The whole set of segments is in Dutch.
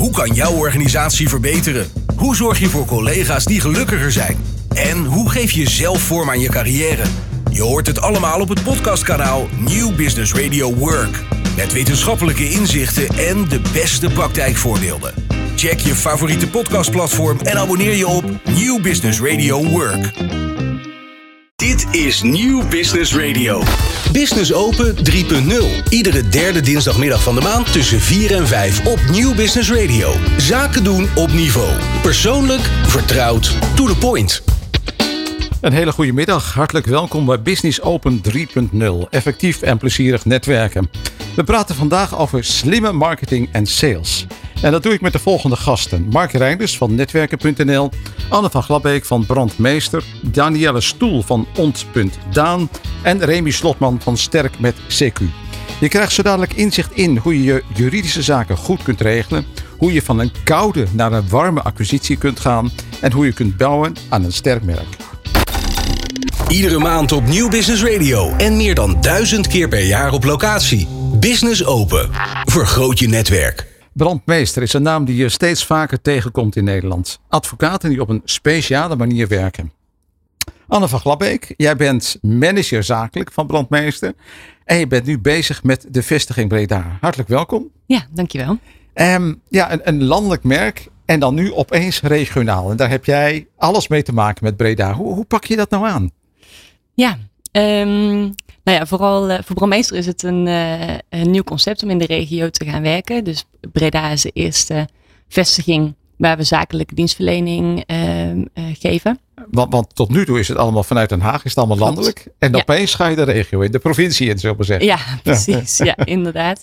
Hoe kan jouw organisatie verbeteren? Hoe zorg je voor collega's die gelukkiger zijn? En hoe geef je zelf vorm aan je carrière? Je hoort het allemaal op het podcastkanaal New Business Radio Work. Met wetenschappelijke inzichten en de beste praktijkvoorbeelden. Check je favoriete podcastplatform en abonneer je op New Business Radio Work. Dit is New Business Radio. Business Open 3.0. Iedere derde dinsdagmiddag van de maand tussen 4 en 5 op New Business Radio. Zaken doen op niveau. Persoonlijk, vertrouwd, to the point. Een hele goede middag. Hartelijk welkom bij Business Open 3.0. Effectief en plezierig netwerken. We praten vandaag over slimme marketing en sales. En dat doe ik met de volgende gasten. Mark Reinders van Netwerken.nl, Anne van Glabbeek van Brandmeester, Danielle Stoel van Ont.Daan en Remy Slotman van Sterk met CQ. Je krijgt zo dadelijk inzicht in hoe je je juridische zaken goed kunt regelen, hoe je van een koude naar een warme acquisitie kunt gaan en hoe je kunt bouwen aan een sterk merk. Iedere maand op New Business Radio en meer dan 1000 keer per jaar op locatie. Business Open. Vergroot je netwerk. Brandmeester is een naam die je steeds vaker tegenkomt in Nederland. Advocaten die op een speciale manier werken. Anne van Glabbeek, jij bent manager zakelijk van Brandmeester. En je bent nu bezig met de vestiging Breda. Hartelijk welkom. Ja, dankjewel. Een landelijk merk en dan nu opeens regionaal. En daar heb jij alles mee te maken met Breda. Hoe pak je dat nou aan? Ja, vooral voor Brandmeester is het een nieuw concept om in de regio te gaan werken. Dus Breda is de eerste vestiging waar we zakelijke dienstverlening geven. Want tot nu toe is het allemaal vanuit Den Haag, is het allemaal landelijk. En opeens ga je de regio in, de provincie in, zullen we zeggen. Ja, precies. Ja, inderdaad.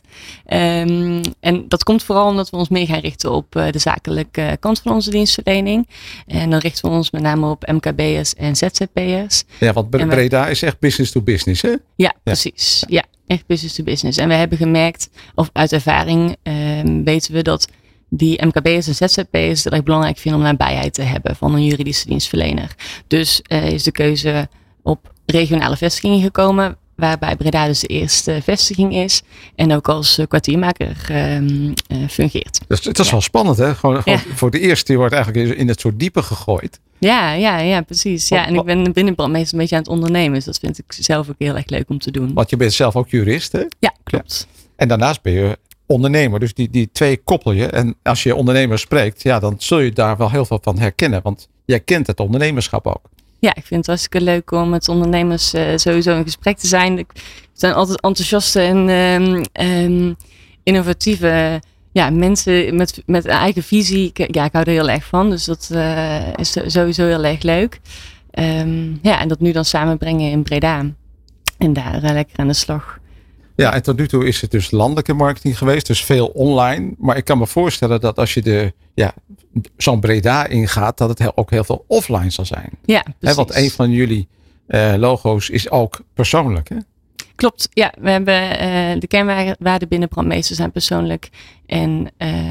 En dat komt vooral omdat we ons meer gaan richten op de zakelijke kant van onze dienstverlening. En dan richten we ons met name op MKB'ers en ZZP'ers. Ja, want Breda is echt business to business, hè? Ja, precies. Ja, echt business to business. En we hebben gemerkt, of uit ervaring weten we dat die MKB'ers en ZZP'ers het echt belangrijk vinden om nabijheid te hebben van een juridische dienstverlener. Dus is de keuze op regionale vestigingen gekomen, waarbij Breda dus de eerste vestiging is en ook als kwartiermaker fungeert. Dus het is wel spannend, hè? Gewoon voor de eerste keer wordt eigenlijk in het soort diepe gegooid. Ja, precies. Ja, en ik ben binnen Brandmeester een beetje aan het ondernemen, dus dat vind ik zelf ook heel erg leuk om te doen. Want je bent zelf ook jurist, hè? Ja, klopt. Ja. En daarnaast ben je ondernemer. Dus die twee koppel je. En als je ondernemer spreekt, dan zul je daar wel heel veel van herkennen. Want jij kent het ondernemerschap ook. Ja, ik vind het hartstikke leuk om met ondernemers sowieso in gesprek te zijn. Ik zijn altijd enthousiaste en innovatieve mensen met een eigen visie. Ik hou er heel erg van. Dus dat is sowieso heel erg leuk. En dat nu dan samenbrengen in Breda. En daar lekker aan de slag. Ja, en tot nu toe is het dus landelijke marketing geweest, dus veel online. Maar ik kan me voorstellen dat als je zo'n Breda ingaat, dat het ook heel veel offline zal zijn. Ja, precies. Want een van jullie logo's is ook persoonlijk, hè? Klopt, ja. We hebben de kernwaarden binnen Brandmeester zijn persoonlijk. En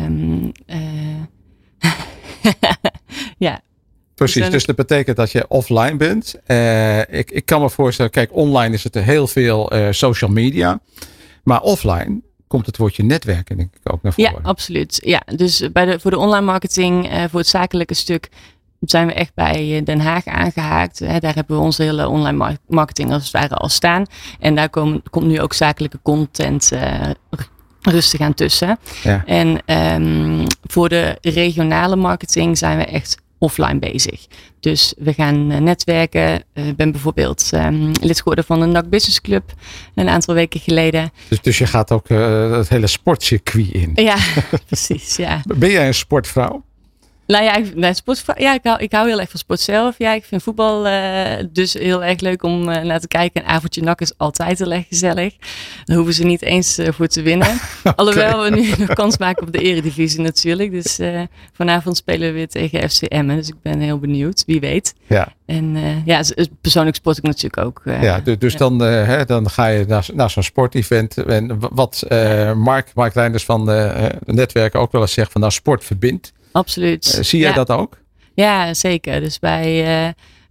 ja. Precies, dus dat betekent dat je offline bent. Ik kan me voorstellen, kijk, online is het heel veel social media. Maar offline komt het woordje netwerken denk ik ook naar voren. Ja, absoluut. Ja, dus voor de online marketing, voor het zakelijke stuk, zijn we echt bij Den Haag aangehaakt. Daar hebben we onze hele online marketing als het ware al staan. En daar komt nu ook zakelijke content rustig aan tussen. Ja. En voor de regionale marketing zijn we echt offline bezig. Dus we gaan netwerken. Ik ben bijvoorbeeld lid geworden van de NAC Business Club een aantal weken geleden. Dus je gaat ook het hele sportcircuit in. Ja, precies. Ja. Ben jij een sportvrouw? Nou ja, ik hou heel erg van sport zelf. Ja, ik vind voetbal dus heel erg leuk om naar te kijken. Een avondje NAC is altijd heel erg gezellig. Daar hoeven ze niet eens voor te winnen. Okay. Alhoewel we nu nog kans maken op de eredivisie natuurlijk. Dus vanavond spelen we weer tegen FC Emmen. Dus ik ben heel benieuwd. Wie weet. Ja. En persoonlijk sport ik natuurlijk ook. Dus dan ga je naar zo'n sportevent. En wat Mark Reinders van de netwerken ook wel eens zegt van sport verbindt. Absoluut. Zie jij dat ook? Ja, zeker. Dus bij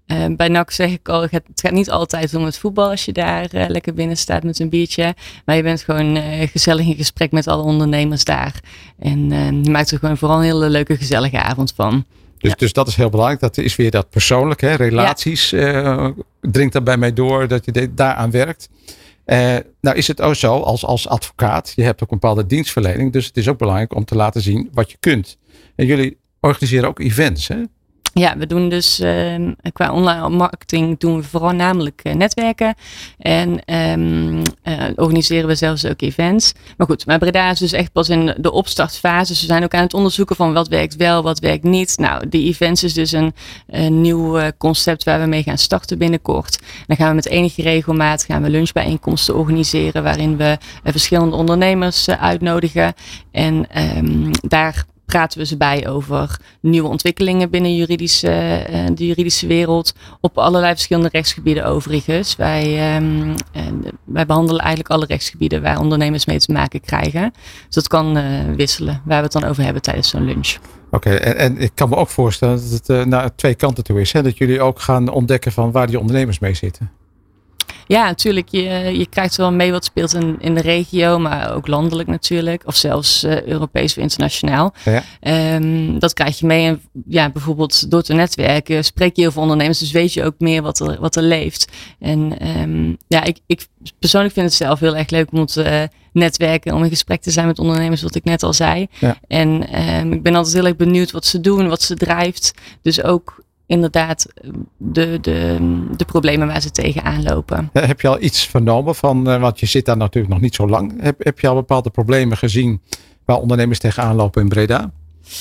Bij NAC zeg ik al, het gaat niet altijd om het voetbal als je daar lekker binnen staat met een biertje. Maar je bent gewoon gezellig in gesprek met alle ondernemers daar. En je maakt er gewoon vooral een hele leuke gezellige avond van. Dus dat is heel belangrijk. Dat is weer dat persoonlijke. Hè? Relaties dringt dat bij mij door dat je daaraan werkt. Nou is het ook zo als advocaat. Je hebt ook een bepaalde dienstverlening. Dus het is ook belangrijk om te laten zien wat je kunt. En jullie organiseren ook events, hè? Ja, we doen dus qua online marketing doen we vooral namelijk netwerken. En organiseren we zelfs ook events. Maar goed, maar Breda is dus echt pas in de opstartfase. Dus we zijn ook aan het onderzoeken van wat werkt wel, wat werkt niet. Nou, die events is dus een nieuw concept waar we mee gaan starten binnenkort. Dan gaan we met enige regelmaat lunchbijeenkomsten organiseren. Waarin we verschillende ondernemers uitnodigen. En daar praten we ze bij over nieuwe ontwikkelingen binnen de juridische wereld. Op allerlei verschillende rechtsgebieden overigens. Wij behandelen eigenlijk alle rechtsgebieden waar ondernemers mee te maken krijgen. Dus dat kan wisselen, waar we het dan over hebben tijdens zo'n lunch. Oké, en ik kan me ook voorstellen dat het naar twee kanten toe is. Hè? Dat jullie ook gaan ontdekken van waar die ondernemers mee zitten. Ja, natuurlijk. Je krijgt wel mee wat speelt in de regio, maar ook landelijk natuurlijk. Of zelfs Europees of internationaal. Ja. Dat krijg je mee. En ja, bijvoorbeeld door te netwerken spreek je heel veel ondernemers. Dus weet je ook meer wat er leeft. En ik persoonlijk vind het zelf heel erg leuk om te netwerken. Om in gesprek te zijn met ondernemers, wat ik net al zei. Ja. En ik ben altijd heel erg benieuwd wat ze doen, wat ze drijft. Dus ook inderdaad de problemen waar ze tegenaan lopen. Heb je al iets vernomen van, want je zit daar natuurlijk nog niet zo lang. Heb je al bepaalde problemen gezien waar ondernemers tegenaan lopen in Breda?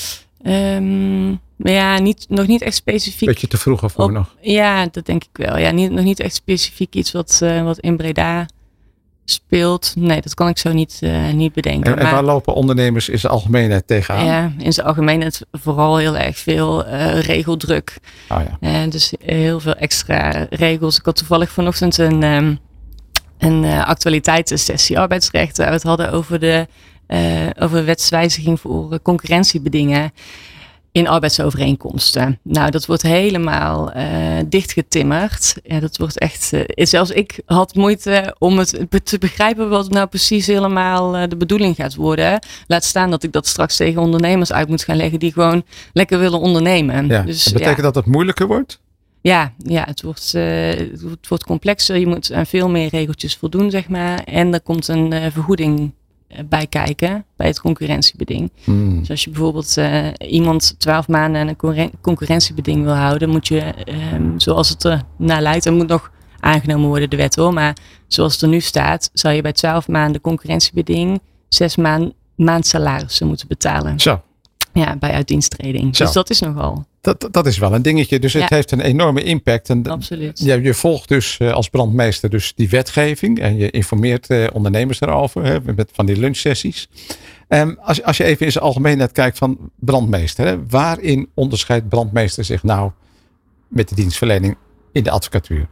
Nog niet echt specifiek. Beetje te vroeg ervoor nog? Ja, dat denk ik wel. Ja, nog niet echt specifiek iets wat in Breda speelt. Nee, dat kan ik zo niet bedenken. En waar lopen ondernemers in zijn algemeenheid tegenaan? Ja, in zijn algemeenheid vooral heel erg veel regeldruk. Oh ja. Dus heel veel extra regels. Ik had toevallig vanochtend een actualiteitssessie arbeidsrecht. Waar we het hadden over wetswijziging voor concurrentiebedingen in arbeidsovereenkomsten. Nou, dat wordt helemaal dichtgetimmerd. Ja, dat wordt echt. Zelfs ik had moeite om het te begrijpen wat nou precies helemaal de bedoeling gaat worden. Laat staan dat ik dat straks tegen ondernemers uit moet gaan leggen die gewoon lekker willen ondernemen. Ja, dus, dat betekent dat het moeilijker wordt? Ja, het wordt complexer. Je moet aan veel meer regeltjes voldoen, zeg maar. En er komt een vergoeding bij kijken bij het concurrentiebeding. Dus als je bijvoorbeeld iemand 12 maanden aan een concurrentiebeding wil houden, moet je, zoals het er naar lijkt, en moet nog aangenomen worden de wet hoor, maar zoals het er nu staat, zou je bij 12 maanden concurrentiebeding 6 maand salarissen moeten betalen. Zo. Ja, bij uitdiensttreding. Dus dat is nogal. Dat is wel een dingetje. Dus het heeft een enorme impact. En absoluut. Je volgt dus als brandmeester dus die wetgeving. En je informeert ondernemers daarover. Hè, met van die lunchsessies. Als je even in zijn algemeenheid kijkt van brandmeester. Hè, waarin onderscheidt brandmeester zich nou met de dienstverlening in de advocatuur?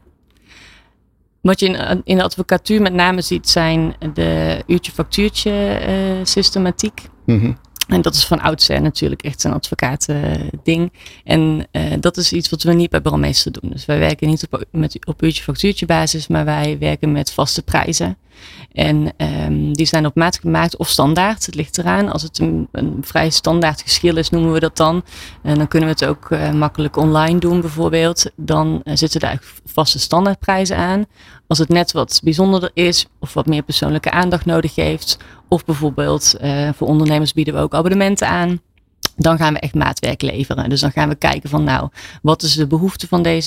Wat je in de advocatuur met name ziet zijn de uurtje-factuurtje systematiek. Mm-hmm. En dat is van oudsher natuurlijk echt een advocaat-ding. En dat is iets wat we niet bij brandmeester doen. Dus wij werken niet op uurtje-factuurtje basis, maar wij werken met vaste prijzen. En die zijn op maat gemaakt of standaard. Het ligt eraan. Als het een vrij standaard geschil is, noemen we dat dan. En dan kunnen we het ook makkelijk online doen bijvoorbeeld. Dan zitten daar vaste standaardprijzen aan. Als het net wat bijzonderder is of wat meer persoonlijke aandacht nodig heeft. Of bijvoorbeeld voor ondernemers bieden we ook abonnementen aan. Dan gaan we echt maatwerk leveren. Dus dan gaan we kijken van wat is de behoefte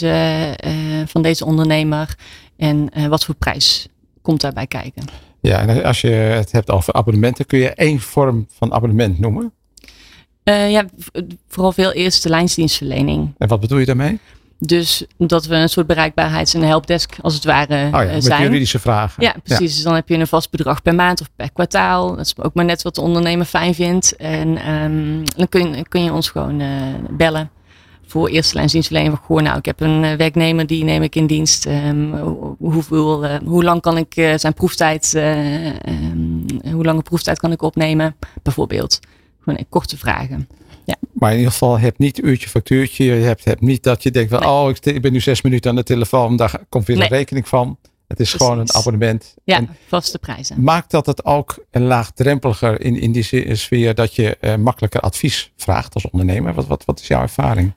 van deze ondernemer. En wat voor prijs komt daarbij kijken. Ja, en als je het hebt over abonnementen, kun je één vorm van abonnement noemen? Vooral veel eerste lijnsdienstverlening. En wat bedoel je daarmee? Dus dat we een soort bereikbaarheids- en helpdesk als het ware met zijn. Juridische vragen. Ja, precies. Ja. Dus dan heb je een vast bedrag per maand of per kwartaal. Dat is ook maar net wat de ondernemer fijn vindt. En dan kun je ons gewoon bellen voor eerste lijnsdienstverlening. Ik heb een werknemer, die neem ik in dienst. Hoe lang kan ik zijn proeftijd, hoe lange proeftijd kan ik opnemen? Bijvoorbeeld. Gewoon korte vragen. Ja. Maar in ieder geval, heb niet uurtje factuurtje. Je hebt niet dat je denkt van, ik ben nu 6 minuten aan de telefoon. Daar komt weer een rekening van. Het is gewoon een abonnement. Ja, en vaste prijzen. Maakt dat het ook laagdrempeliger in die sfeer dat je makkelijker advies vraagt als ondernemer? Wat is jouw ervaring?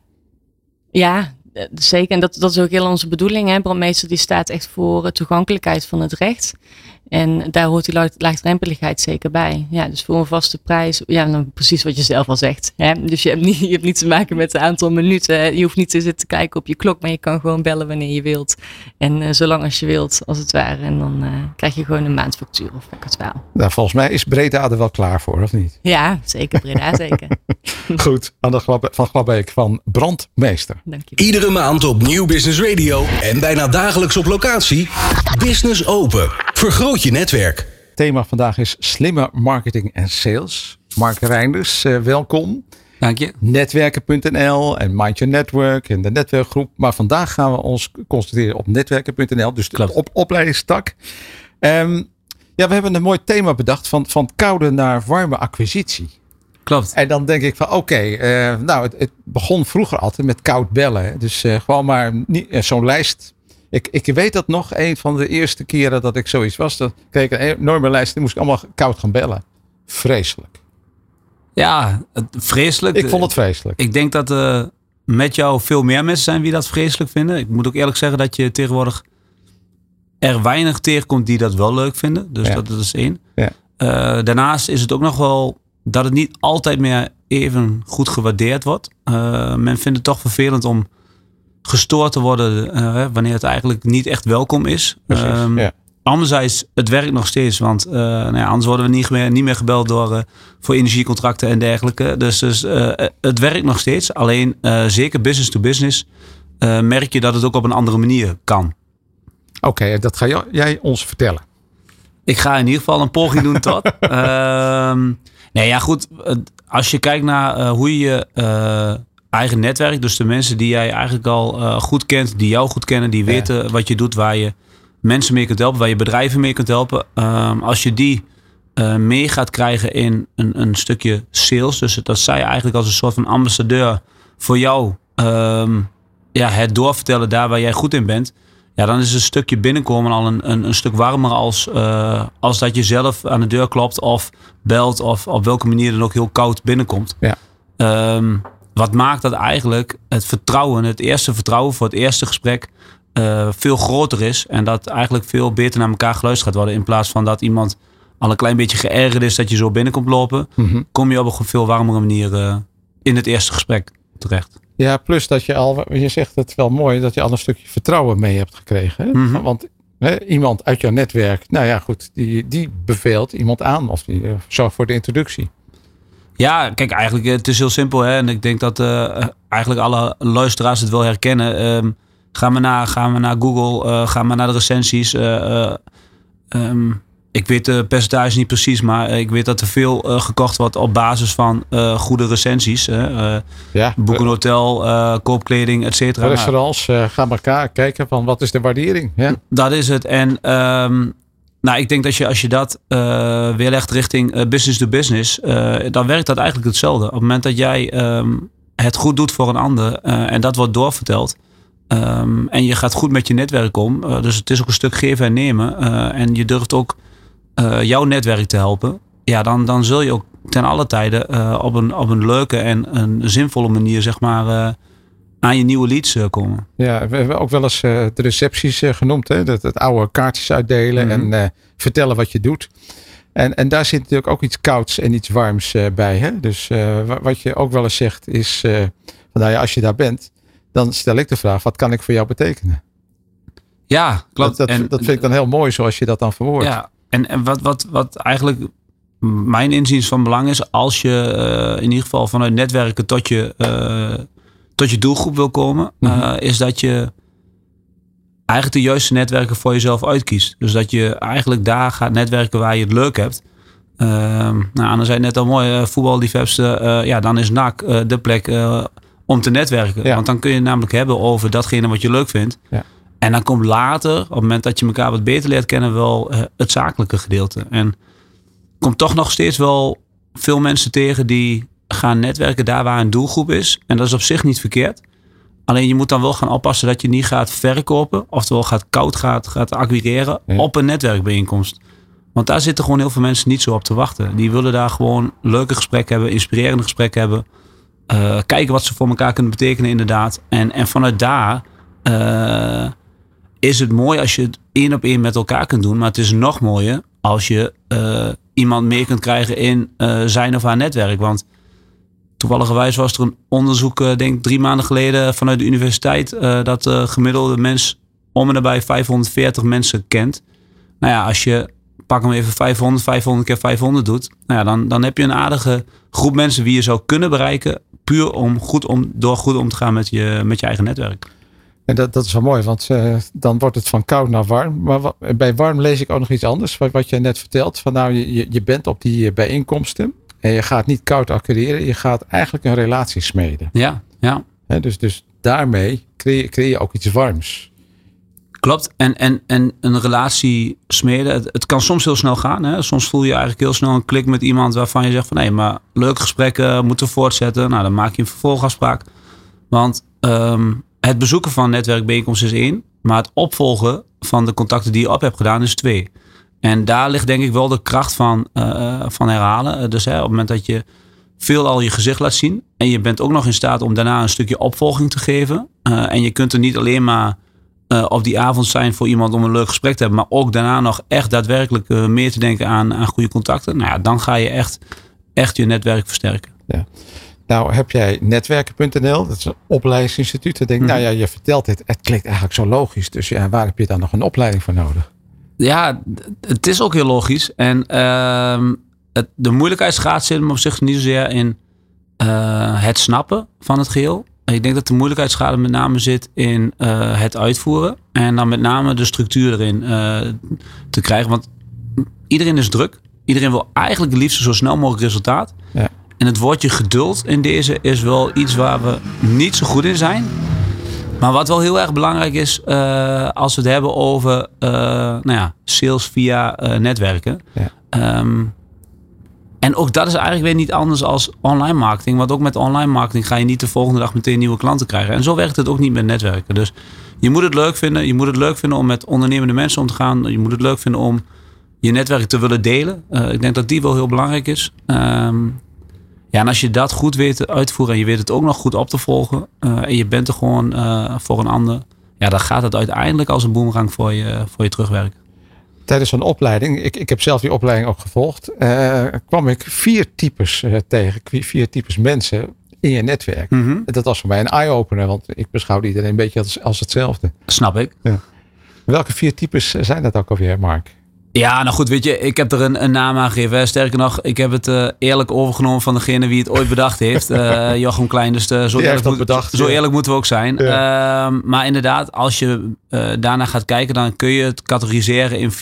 Ja, zeker. En dat is ook heel onze bedoeling. Hè? Brandmeester die staat echt voor toegankelijkheid van het recht. En daar hoort die laagdrempeligheid zeker bij. Ja, dus voor een vaste prijs. Ja, nou, precies wat je zelf al zegt. Hè? Dus je hebt niet te maken met een aantal minuten. Je hoeft niet te zitten kijken op je klok. Maar je kan gewoon bellen wanneer je wilt. En zolang als je wilt, als het ware. En dan krijg je gewoon een maandfactuur of facturaal. Nou, volgens mij is Breda er wel klaar voor, of niet? Ja, zeker. Breda, zeker. Goed, Anne van Glabbeek van Brandmeester. Dankjewel. Iedere maand op Nieuw Business Radio en bijna dagelijks op locatie. Business Open. Vergroot je netwerk. Het thema vandaag is slimme marketing en sales. Mark Reinders, welkom. Dank je. Netwerken.nl en Mind Your Network en de netwerkgroep. Maar vandaag gaan we ons concentreren op netwerken.nl. Dus de opleidingstak. We hebben een mooi thema bedacht van koude naar warme acquisitie. Klopt. En dan denk ik van het begon vroeger altijd met koud bellen. Dus gewoon maar zo'n lijst. Ik weet dat nog, een van de eerste keren dat ik zoiets was. Dan kreeg ik een enorme lijst. Die moest ik allemaal koud gaan bellen. Vreselijk. Ja, vreselijk. Ik vond het vreselijk. Ik denk dat met jou veel meer mensen zijn die dat vreselijk vinden. Ik moet ook eerlijk zeggen dat je tegenwoordig er weinig tegenkomt die dat wel leuk vinden. Dus dat is één. Ja. Daarnaast is het ook nog wel dat het niet altijd meer even goed gewaardeerd wordt. Men vindt het toch vervelend om gestoord te worden wanneer het eigenlijk niet echt welkom is. Anderzijds, het werkt nog steeds. Want anders worden we niet meer gebeld voor energiecontracten en dergelijke. Dus het werkt nog steeds. Alleen zeker business to business merk je dat het ook op een andere manier kan. Oké, dat ga jij ons vertellen. Ik ga in ieder geval een poging doen tot. Goed. Als je kijkt naar hoe je eigen netwerk, dus de mensen die jij eigenlijk al goed kent, die jou goed kennen, die weten wat je doet, waar je mensen mee kunt helpen, waar je bedrijven mee kunt helpen. Als je die mee gaat krijgen in een stukje sales, dus dat zij eigenlijk als een soort van ambassadeur voor jou het doorvertellen daar waar jij goed in bent. Ja, dan is een stukje binnenkomen al een stuk warmer als dat je zelf aan de deur klopt of belt of op welke manier dan ook heel koud binnenkomt. Ja. Wat maakt dat eigenlijk het eerste vertrouwen voor het eerste gesprek veel groter is. En dat eigenlijk veel beter naar elkaar geluisterd gaat worden. In plaats van dat iemand al een klein beetje geërgerd is dat je zo binnenkomt lopen. Mm-hmm. Kom je op een veel warmere manier in het eerste gesprek terecht. Ja, plus dat je zegt het wel mooi, dat je al een stukje vertrouwen mee hebt gekregen. Hè? Mm-hmm. Want iemand uit jouw netwerk, die beveelt iemand aan of die zorgt voor de introductie. Ja, kijk, eigenlijk het is heel simpel. Hè? En ik denk dat eigenlijk alle luisteraars het wel herkennen. Gaan we naar Google, gaan we naar de recensies. Ik weet de percentage niet precies, maar ik weet dat er veel gekocht wordt op basis van goede recensies. Boek een hotel, koopkleding, et cetera. Restaurants, ga elkaar kijken van wat is de waardering. Ja? Dat is het. En ik denk dat als je dat weerlegt richting business to business, dan werkt dat eigenlijk hetzelfde. Op het moment dat jij het goed doet voor een ander en dat wordt doorverteld. En je gaat goed met je netwerk om. Dus het is ook een stuk geven en nemen. En je durft ook jouw netwerk te helpen. Ja, dan zul je ook ten alle tijde op een leuke en een zinvolle manier zeg maar aan je nieuwe leads komen. Ja, we hebben ook wel eens de recepties genoemd. Hè? Het oude kaartjes uitdelen en vertellen wat je doet. En daar zit natuurlijk ook iets kouds en iets warms bij. Hè? Dus wat je ook wel eens zegt is, als je daar bent, dan stel ik de vraag, wat kan ik voor jou betekenen? Ja, klopt. Dat vind ik dan heel mooi zoals je dat dan verwoordt. Ja, en wat eigenlijk mijn inziens van belang is, als je in ieder geval vanuit netwerken tot je doelgroep wil komen, is dat je eigenlijk de juiste netwerken voor jezelf uitkiest. Dus dat je eigenlijk daar gaat netwerken waar je het leuk hebt. Anne zei net al mooi, voetballiefhebster, dan is NAC de plek om te netwerken. Ja. Want dan kun je het namelijk hebben over datgene wat je leuk vindt. Ja. En dan komt later, op het moment dat je elkaar wat beter leert kennen, wel het zakelijke gedeelte. En komt toch nog steeds wel veel mensen tegen die gaan netwerken daar waar een doelgroep is. En dat is op zich niet verkeerd. Alleen je moet dan wel gaan oppassen dat je niet gaat verkopen. Oftewel gaat acquireren op een netwerkbijeenkomst. Want daar zitten gewoon heel veel mensen niet zo op te wachten. Die willen daar gewoon leuke gesprekken hebben, inspirerende gesprekken hebben. Kijken wat ze voor elkaar kunnen betekenen inderdaad. En vanuit daar is het mooi als je het 1-op-1 met elkaar kunt doen. Maar het is nog mooier als je iemand meer kunt krijgen in zijn of haar netwerk. Want toevalligerwijs was er een onderzoek, denk ik 3 maanden geleden vanuit de universiteit. Dat de gemiddelde mens om en nabij 540 mensen kent. Nou ja, als je pak hem even 500 keer 500 doet. Nou ja, dan heb je een aardige groep mensen wie je zou kunnen bereiken. Puur door goed om te gaan met je eigen netwerk. En dat is wel mooi, want dan wordt het van koud naar warm. Maar bij warm lees ik ook nog iets anders. Wat je net vertelt. Van nou, je bent op die bijeenkomsten. En je gaat niet koud acquireren. Je gaat eigenlijk een relatie smeden. Ja. Dus daarmee creëer je ook iets warms. Klopt. En een relatie smeden. Het kan soms heel snel gaan. Hè? Soms voel je eigenlijk heel snel een klik met iemand waarvan je zegt van nee, maar leuke gesprekken moeten we voortzetten. Nou, dan maak je een vervolgafspraak. Want het bezoeken van netwerkbijeenkomsten is 1. Maar het opvolgen van de contacten die je op hebt gedaan is 2. En daar ligt denk ik wel de kracht van herhalen. Dus op het moment dat je veelal je gezicht laat zien. En je bent ook nog in staat om daarna een stukje opvolging te geven. En je kunt er niet alleen maar op die avond zijn voor iemand om een leuk gesprek te hebben. Maar ook daarna nog echt daadwerkelijk meer te denken aan goede contacten. Nou ja, dan ga je echt je netwerk versterken. Ja. Nou heb jij netwerken.nl. Dat is een opleidingsinstituut. Dan denk ik, nou ja, je vertelt dit. Het klinkt eigenlijk zo logisch. Dus ja, waar heb je dan nog een opleiding voor nodig? Ja, het is ook heel logisch. En de moeilijkheidsgraad zit hem op zich niet zozeer in het snappen van het geheel. Ik denk dat de moeilijkheidsgraad met name zit in het uitvoeren. En dan met name de structuur erin te krijgen. Want iedereen is druk. Iedereen wil eigenlijk het liefst zo snel mogelijk resultaat. Ja. En het woordje geduld in deze is wel iets waar we niet zo goed in zijn. Maar wat wel heel erg belangrijk is als we het hebben over sales via netwerken. Ja. En ook dat is eigenlijk weer niet anders als online marketing. Want ook met online marketing ga je niet de volgende dag meteen nieuwe klanten krijgen. En zo werkt het ook niet met netwerken. Dus je moet het leuk vinden. Je moet het leuk vinden om met ondernemende mensen om te gaan. Je moet het leuk vinden om je netwerk te willen delen. Ik denk dat die wel heel belangrijk is. En als je dat goed weet te uitvoeren en je weet het ook nog goed op te volgen. En je bent er gewoon voor een ander. Ja, dan gaat het uiteindelijk als een boemerang voor je terugwerken. Tijdens zo'n opleiding, ik heb zelf die opleiding ook gevolgd, kwam ik 4 types tegen. 4 types mensen in je netwerk. Mm-hmm. Dat was voor mij een eye-opener, want ik beschouwde iedereen een beetje als hetzelfde. Snap ik. Ja. Welke 4 types zijn dat ook alweer, Mark? Ja, nou goed, weet je, ik heb er een naam aan gegeven. Sterker nog, ik heb het eerlijk overgenomen van degene wie het ooit bedacht heeft. Jochem Klein, dus zo eerlijk moeten we ook zijn. Ja. Maar inderdaad, als je daarna gaat kijken, dan kun je het categoriseren in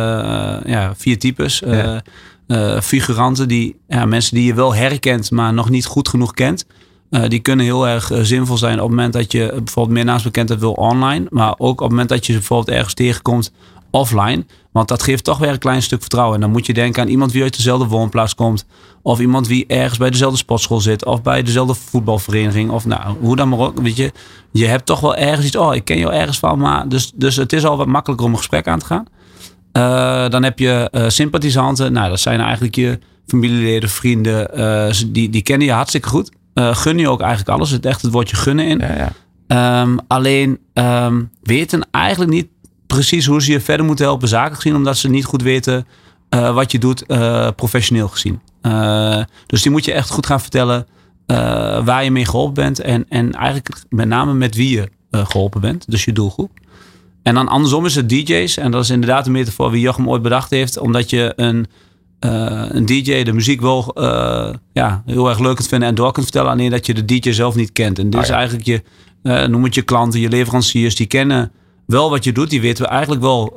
4 types. Ja. Figuranten, mensen die je wel herkent, maar nog niet goed genoeg kent. Die kunnen heel erg zinvol zijn op het moment dat je bijvoorbeeld meer naamsbekendheid wil online. Maar ook op het moment dat je bijvoorbeeld ergens tegenkomt offline. Want dat geeft toch weer een klein stuk vertrouwen. En dan moet je denken aan iemand wie uit dezelfde woonplaats komt. Of iemand wie ergens bij dezelfde sportschool zit. Of bij dezelfde voetbalvereniging. Of nou, hoe dan maar ook. Weet je, je hebt toch wel ergens iets. Oh, ik ken jou ergens van. Maar dus het is al wat makkelijker om een gesprek aan te gaan. Dan heb je sympathisanten. Nou, dat zijn eigenlijk je familieleden, vrienden. Die kennen je hartstikke goed. Gun je ook eigenlijk alles. Het echt het woordje gunnen in. Ja. Alleen weten eigenlijk niet precies hoe ze je verder moeten helpen zaken gezien. Omdat ze niet goed weten wat je doet professioneel gezien. Dus die moet je echt goed gaan vertellen waar je mee geholpen bent. En eigenlijk met name met wie je geholpen bent. Dus je doelgroep. En dan andersom is het DJ's. En dat is inderdaad een metafoor wie Jochem ooit bedacht heeft. Omdat je een DJ de muziek wel heel erg leuk kunt vinden en door kunt vertellen. Alleen dat je de DJ zelf niet kent. En dit is eigenlijk noem het je klanten, je leveranciers. Die kennen wel wat je doet. Die weten we eigenlijk wel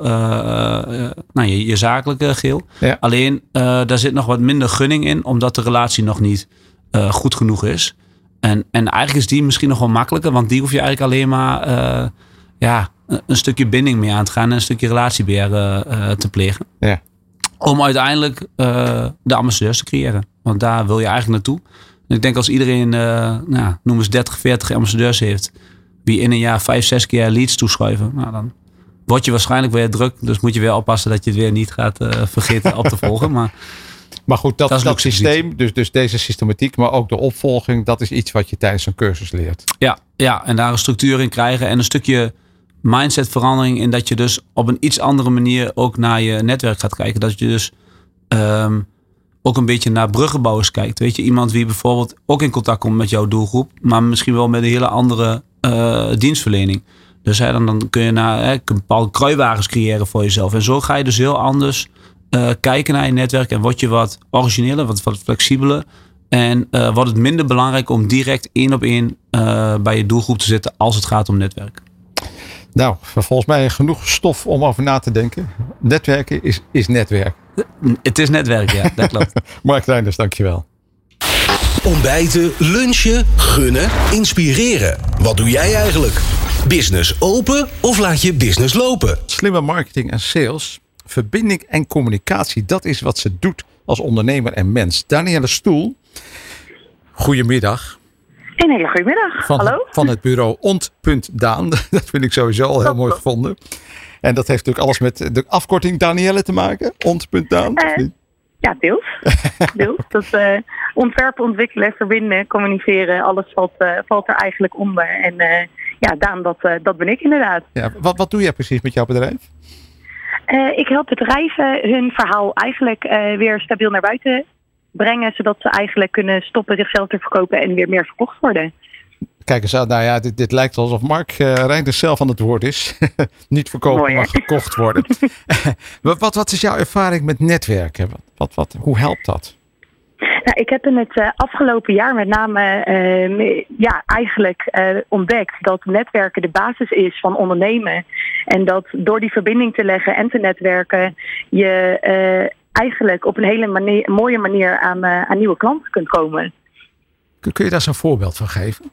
je zakelijke geheel. Ja. Alleen daar zit nog wat minder gunning in. Omdat de relatie nog niet goed genoeg is. En eigenlijk is die misschien nog wel makkelijker. Want die hoef je eigenlijk alleen maar een stukje binding mee aan te gaan. En een stukje relatiebeheer te plegen. Ja. Om uiteindelijk de ambassadeurs te creëren. Want daar wil je eigenlijk naartoe. Ik denk als iedereen, noem eens 30, 40 ambassadeurs heeft, wie in een jaar 5, 6 keer leads toeschuiven, dan word je waarschijnlijk weer druk. Dus moet je weer oppassen dat je het weer niet gaat vergeten op te volgen. Maar goed, dat systeem, dus deze systematiek, maar ook de opvolging, dat is iets wat je tijdens een cursus leert. Ja, en daar een structuur in krijgen en een stukje mindsetverandering in dat je dus op een iets andere manier ook naar je netwerk gaat kijken. Dat je dus ook een beetje naar bruggenbouwers kijkt. Weet je, iemand wie bijvoorbeeld ook in contact komt met jouw doelgroep, maar misschien wel met een hele andere dienstverlening. Dus dan kun je bepaalde kruiwagens creëren voor jezelf. En zo ga je dus heel anders kijken naar je netwerk en word je wat origineler, wat flexibeler. En wordt het minder belangrijk om direct 1-op-1 bij je doelgroep te zitten als het gaat om netwerk. Nou, volgens mij genoeg stof om over na te denken. Netwerken is netwerk. Het is netwerk, ja, dat klopt. Mark Reinders, dankjewel. Ontbijten, lunchen, gunnen, inspireren. Wat doe jij eigenlijk? Business open of laat je business lopen? Slimme marketing en sales, verbinding en communicatie, dat is wat ze doet als ondernemer en mens. Danielle Stoel, goedemiddag. Een hele goede middag. Hallo. Van het bureau Ont.Daan. Dat vind ik sowieso al heel mooi gevonden. En dat heeft natuurlijk alles met de afkorting Danielle te maken. Ont.Daan. Ja, deels. Dat ontwerpen, ontwikkelen, verbinden, communiceren. Alles valt er eigenlijk onder. En Daan, dat ben ik inderdaad. Ja, wat doe jij precies met jouw bedrijf? Ik help bedrijven hun verhaal eigenlijk weer stabiel naar buiten brengen, zodat ze eigenlijk kunnen stoppen zichzelf te verkopen en weer meer verkocht worden. Kijk eens aan, nou ja, dit lijkt alsof Mark Reinders zelf aan het woord is. Niet verkopen, mooi, maar gekocht worden. Wat is jouw ervaring met netwerken? Hoe helpt dat? Nou, ik heb in het afgelopen jaar met name ontdekt dat netwerken de basis is van ondernemen. En dat door die verbinding te leggen en te netwerken je eigenlijk op een hele mooie manier aan nieuwe klanten kunt komen. Kun je daar zo'n voorbeeld van geven?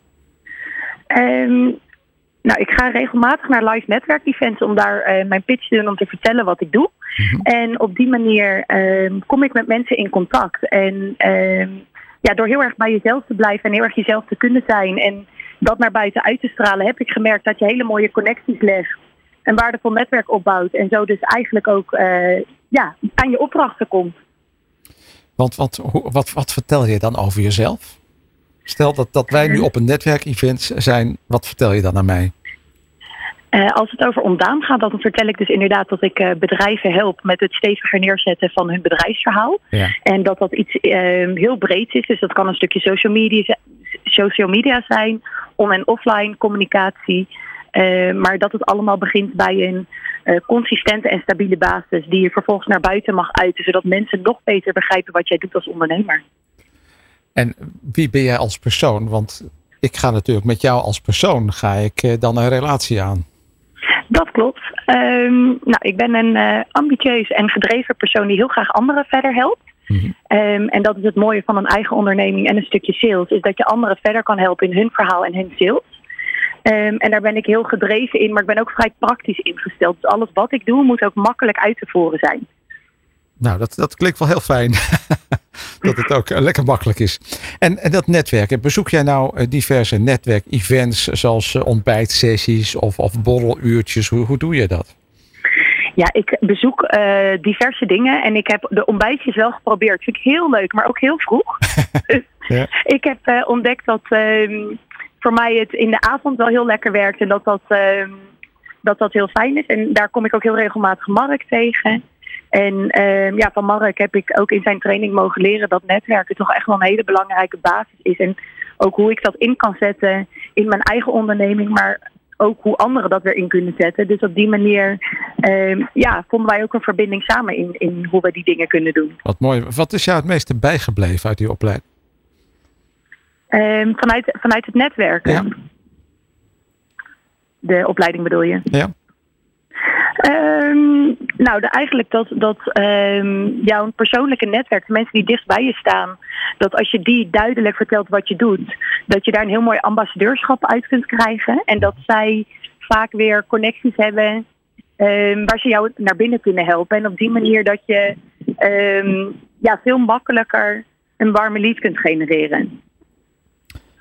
Ik ga regelmatig naar live netwerkevents om daar mijn pitch te doen, om te vertellen wat ik doe. Mm-hmm. En op die manier kom ik met mensen in contact. En door heel erg bij jezelf te blijven en heel erg jezelf te kunnen zijn en dat naar buiten uit te stralen, heb ik gemerkt dat je hele mooie connecties legt, een waardevol netwerk opbouwt en zo dus eigenlijk ook aan je opdrachten komt. Want wat vertel je dan over jezelf? Stel dat wij nu op een netwerkevent zijn, wat vertel je dan aan mij? Als het over Ontdaan gaat, dan vertel ik dus inderdaad dat ik bedrijven help met het steviger neerzetten van hun bedrijfsverhaal. Ja. En dat iets heel breed is. Dus dat kan een stukje social media zijn, on- en offline communicatie. Maar dat het allemaal begint bij een consistente en stabiele basis die je vervolgens naar buiten mag uiten, zodat mensen nog beter begrijpen wat jij doet als ondernemer. En wie ben jij als persoon? Want ik ga natuurlijk met jou als persoon, dan een relatie aan. Dat klopt. Ik ben een ambitieus en gedreven persoon die heel graag anderen verder helpt. Mm-hmm. En dat is het mooie van een eigen onderneming en een stukje sales, is dat je anderen verder kan helpen in hun verhaal en hun sales. En daar ben ik heel gedreven in, maar ik ben ook vrij praktisch ingesteld. Dus alles wat ik doe moet ook makkelijk uit te voeren zijn. Nou, dat klinkt wel heel fijn. Dat het ook lekker makkelijk is. En dat netwerken, bezoek jij nou diverse netwerkevents zoals ontbijtsessies of borreluurtjes? Hoe doe je dat? Ja, ik bezoek diverse dingen en ik heb de ontbijtjes wel geprobeerd. Vind ik heel leuk, maar ook heel vroeg. Ja. Ik heb ontdekt dat voor mij het in de avond wel heel lekker werkt en dat heel fijn is. En daar kom ik ook heel regelmatig Mark tegen. En van Mark heb ik ook in zijn training mogen leren dat netwerken toch echt wel een hele belangrijke basis is. En ook hoe ik dat in kan zetten in mijn eigen onderneming, maar ook hoe anderen dat weer in kunnen zetten. Dus op die manier vonden wij ook een verbinding samen in hoe we die dingen kunnen doen. Wat mooi. Wat is jou het meeste bijgebleven uit die opleiding? Vanuit het netwerken. Ja. De opleiding bedoel je? Ja. Eigenlijk dat jouw persoonlijke netwerk, de mensen die dichtst bij je staan, dat als je die duidelijk vertelt wat je doet, dat je daar een heel mooi ambassadeurschap uit kunt krijgen. En dat zij vaak weer connecties hebben waar ze jou naar binnen kunnen helpen. En op die manier dat je veel makkelijker een warme lead kunt genereren.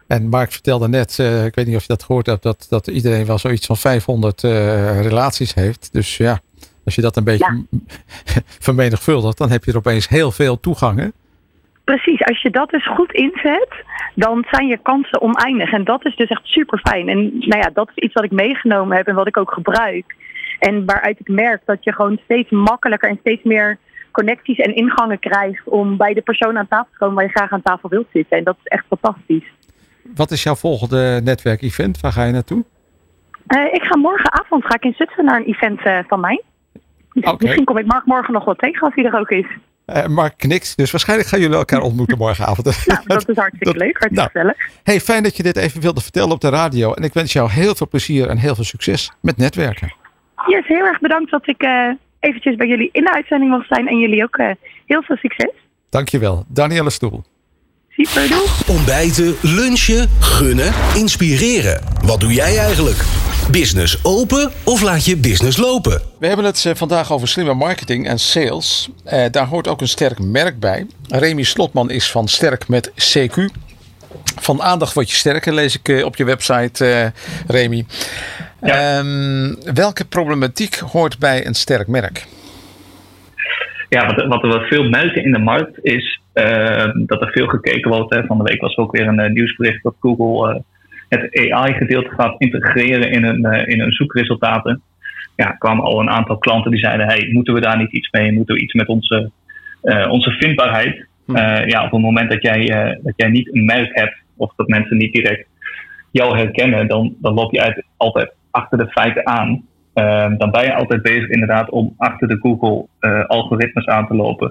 En Mark vertelde net, ik weet niet of je dat gehoord hebt, dat iedereen wel zoiets van 500 relaties heeft. Dus ja, als je dat een beetje vermenigvuldigt, dan heb je er opeens heel veel toegangen. Precies, als je dat dus goed inzet, dan zijn je kansen oneindig. En dat is dus echt super fijn. En nou ja, dat is iets wat ik meegenomen heb en wat ik ook gebruik. En waaruit ik merk dat je gewoon steeds makkelijker en steeds meer connecties en ingangen krijgt om bij de persoon aan tafel te komen waar je graag aan tafel wilt zitten. En dat is echt fantastisch. Wat is jouw volgende netwerkevent? Waar ga je naartoe? Ik ga morgenavond in Zutphen naar een event van mij. Dus misschien kom ik Mark morgen nog wel tegen als hij er ook is. Mark knikt, dus waarschijnlijk gaan jullie elkaar ontmoeten morgenavond. Nou, dat is hartstikke leuk, hartstikke gezellig. Hey, fijn dat je dit even wilde vertellen op de radio. En ik wens jou heel veel plezier en heel veel succes met netwerken. Yes, heel erg bedankt dat ik eventjes bij jullie in de uitzending mag zijn. En jullie ook heel veel succes. Dankjewel, Danielle Stoel. Super, doei. Ontbijten, lunchen, gunnen, inspireren. Wat doe jij eigenlijk? Business open of laat je business lopen? We hebben het vandaag over slimme marketing en sales. Daar hoort ook een sterk merk bij. Remy Slotman is van Sterk met CQ. Van aandacht word je sterker, lees ik op je website, Remy. Ja. Welke problematiek hoort bij een sterk merk? Ja, wat er veel merken in de markt is dat er veel gekeken wordt. Hè. Van de week was er ook weer een nieuwsbericht dat Google het AI-gedeelte gaat integreren in hun zoekresultaten. Ja, er kwamen al een aantal klanten die zeiden, hey, moeten we daar niet iets mee? Moeten we iets met onze vindbaarheid? Op het moment dat jij niet een merk hebt of dat mensen niet direct jou herkennen, dan loop je altijd achter de feiten aan. Dan ben je altijd bezig inderdaad om achter de Google-algoritmes aan te lopen.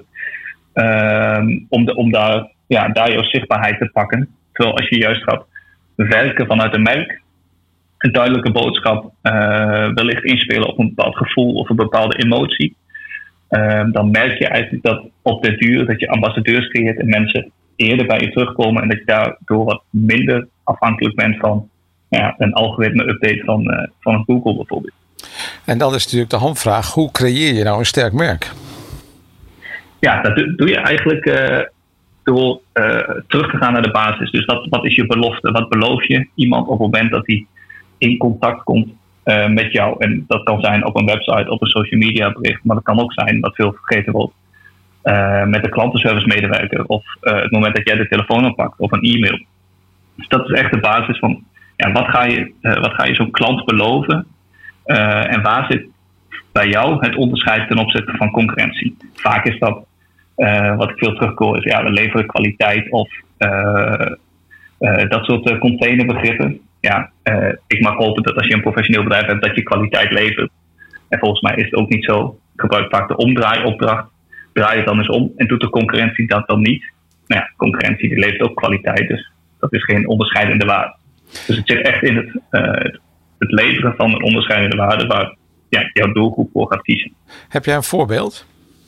Om daar jouw zichtbaarheid te pakken. Terwijl als je juist gaat werken vanuit een merk, een duidelijke boodschap, wellicht inspelen op een bepaald gevoel of een bepaalde emotie. Dan merk je eigenlijk dat op de duur dat je ambassadeurs creëert en mensen eerder bij je terugkomen en dat je daardoor wat minder afhankelijk bent van een algoritme-update van Google bijvoorbeeld. En dan is natuurlijk de hamvraag, hoe creëer je nou een sterk merk? Ja, dat doe je eigenlijk door terug te gaan naar de basis. Dus wat is je belofte? Wat beloof je iemand op het moment dat hij in contact komt met jou? En dat kan zijn op een website, op een social media bericht. Maar dat kan ook zijn, wat veel vergeten wordt, met de klantenservice medewerker. Of het moment dat jij de telefoon oppakt of een e-mail. Dus dat is echt de basis van wat ga je zo'n klant beloven? En waar zit bij jou het onderscheid ten opzichte van concurrentie? Vaak is dat, wat ik veel terughoor, is we leveren kwaliteit of dat soort containerbegrippen. Ik mag hopen dat als je een professioneel bedrijf hebt, dat je kwaliteit levert. En volgens mij is het ook niet zo. Ik gebruik vaak de omdraaiopdracht. Draai het dan eens om en doet de concurrentie dat dan niet. Concurrentie die levert ook kwaliteit, dus dat is geen onderscheidende waarde. Dus het zit echt in het leveren van een onderscheidende waarde waar jouw doelgroep voor gaat kiezen. Heb jij een voorbeeld?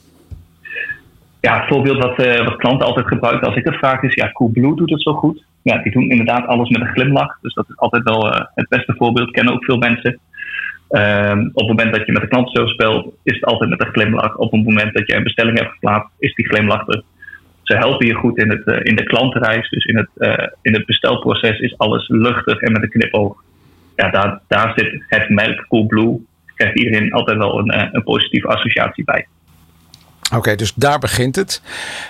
Ja, het voorbeeld wat klanten altijd gebruiken als ik het vraag is, Coolblue doet het zo goed. Ja, die doen inderdaad alles met een glimlach. Dus dat is altijd wel het beste voorbeeld, kennen ook veel mensen. Op het moment dat je met de klantenservice speelt, is het altijd met een glimlach. Op het moment dat je een bestelling hebt geplaatst, is die glimlach er. Ze helpen je goed in de klantenreis. Dus in het bestelproces is alles luchtig en met een knipoog. Ja, daar zit het merk Coolblue. Krijgt iedereen altijd wel een positieve associatie bij. Oké, dus daar begint het.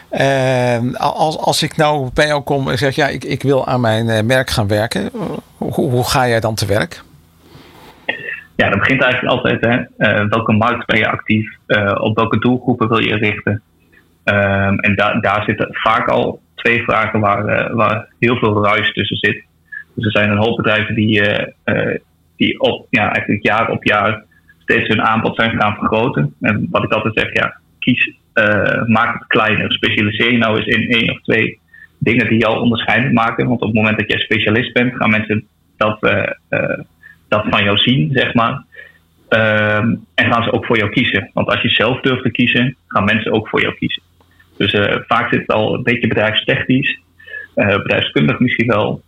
Als ik nou bij jou kom en zeg, ik wil aan mijn merk gaan werken. Hoe ga jij dan te werk? Ja, dat begint eigenlijk altijd. Welke markt ben je actief? Op welke doelgroepen wil je richten? En daar zitten vaak al 2 vragen waar heel veel ruis tussen zit. Dus er zijn een hoop bedrijven die eigenlijk jaar op jaar steeds hun aanbod zijn gaan vergroten. En wat ik altijd zeg, maak het kleiner. Specialiseer je nou eens in 1 of 2 dingen die jou onderscheidend maken. Want op het moment dat jij specialist bent, gaan mensen dat van jou zien, zeg maar. En gaan ze ook voor jou kiezen. Want als je zelf durft te kiezen, gaan mensen ook voor jou kiezen. Dus vaak zit het al een beetje bedrijfstechnisch, bedrijfskundig misschien wel.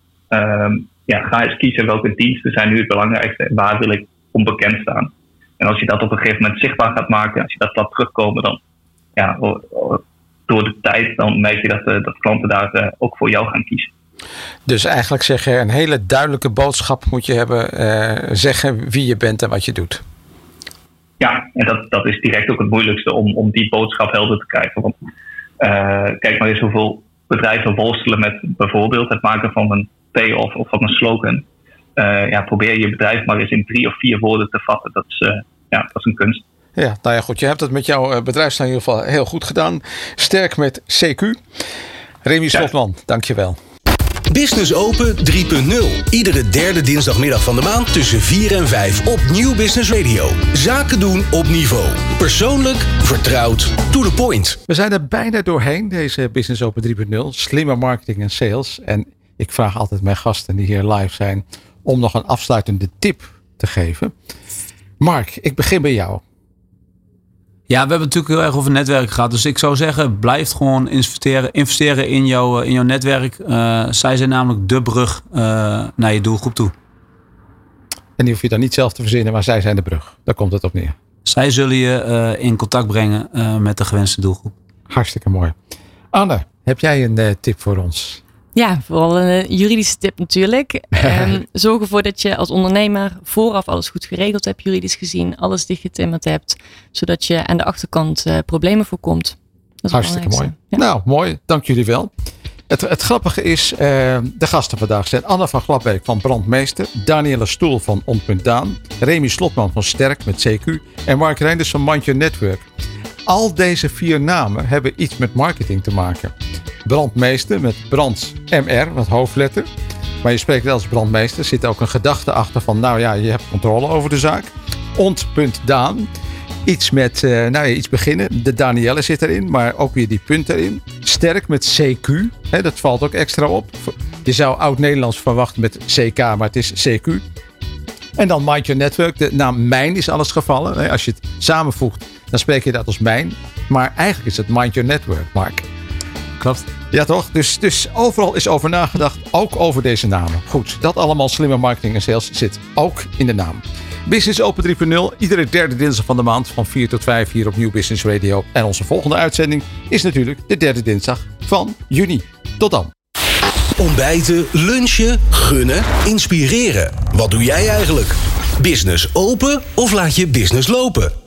Ga eens kiezen welke diensten zijn nu het belangrijkste en waar wil ik onbekend staan. En als je dat op een gegeven moment zichtbaar gaat maken, als je dat laat terugkomen, dan door de tijd, dan merk je dat klanten daar ook voor jou gaan kiezen. Dus eigenlijk zeg je een hele duidelijke boodschap moet je hebben. Zeggen wie je bent en wat je doet. Ja, en dat is direct ook het moeilijkste om die boodschap helder te krijgen. Want kijk maar eens hoeveel bedrijven worstelen met bijvoorbeeld het maken van een payoff of van een slogan. Probeer je bedrijf maar eens in 3 of 4 woorden te vatten. Dat is een kunst. Ja, nou ja, goed. Je hebt het met jouw bedrijfsnaam in ieder geval heel goed gedaan. Sterk met CQ. Remy Slotman, dankjewel. Business Open 3.0. Iedere derde dinsdagmiddag van de maand tussen 4 en 5 op Nieuw Business Radio. Zaken doen op niveau. Persoonlijk, vertrouwd, to the point. We zijn er bijna doorheen, deze Business Open 3.0. Slimme marketing en sales. En ik vraag altijd mijn gasten die hier live zijn om nog een afsluitende tip te geven. Mark, ik begin bij jou. Ja, we hebben het natuurlijk heel erg over netwerk gehad. Dus ik zou zeggen, blijf gewoon investeren in jouw netwerk. Zij zijn namelijk de brug naar je doelgroep toe. En die hoef je dan niet zelf te verzinnen, maar zij zijn de brug. Daar komt het op neer. Zij zullen je in contact brengen met de gewenste doelgroep. Hartstikke mooi. Anne, heb jij een tip voor ons? Ja, vooral een juridische tip natuurlijk. Zorg ervoor dat je als ondernemer vooraf alles goed geregeld hebt, juridisch gezien. Alles dichtgetimmerd hebt, zodat je aan de achterkant problemen voorkomt. Dat is hartstikke mooi. Ja. Nou, mooi. Dank jullie wel. Het grappige is, de gasten vandaag zijn Anne van Glabbeek van Brandmeester, Danielle Stoel van On.Daan, Remy Slotman van Sterk met CQ en Mark Reinders van Mind Your Network. Al deze 4 namen hebben iets met marketing te maken. Brandmeester met Brand MR, wat hoofdletter. Maar je spreekt wel als brandmeester. Er zit ook een gedachte achter van, nou ja, je hebt controle over de zaak. Ont.Daan. Iets met, iets beginnen. De Danielle zit erin, maar ook weer die punt erin. Sterk met CQ. Dat valt ook extra op. Je zou oud-Nederlands verwachten met CK, maar het is CQ. En dan Mind Your Network. De naam Mijn is alles gevallen. Als je het samenvoegt, dan spreek je dat als Mijn. Maar eigenlijk is het Mind Your Network, Mark. Klopt. Ja toch? Dus overal is over nagedacht, ook over deze namen. Goed, dat allemaal slimme marketing en sales zit ook in de naam. Business Open 3.0, iedere derde dinsdag van de maand van 4 tot 5 hier op Nieuw Business Radio. En onze volgende uitzending is natuurlijk de derde dinsdag van juni. Tot dan. Ontbijten, lunchen, gunnen, inspireren. Wat doe jij eigenlijk? Business open of laat je business lopen?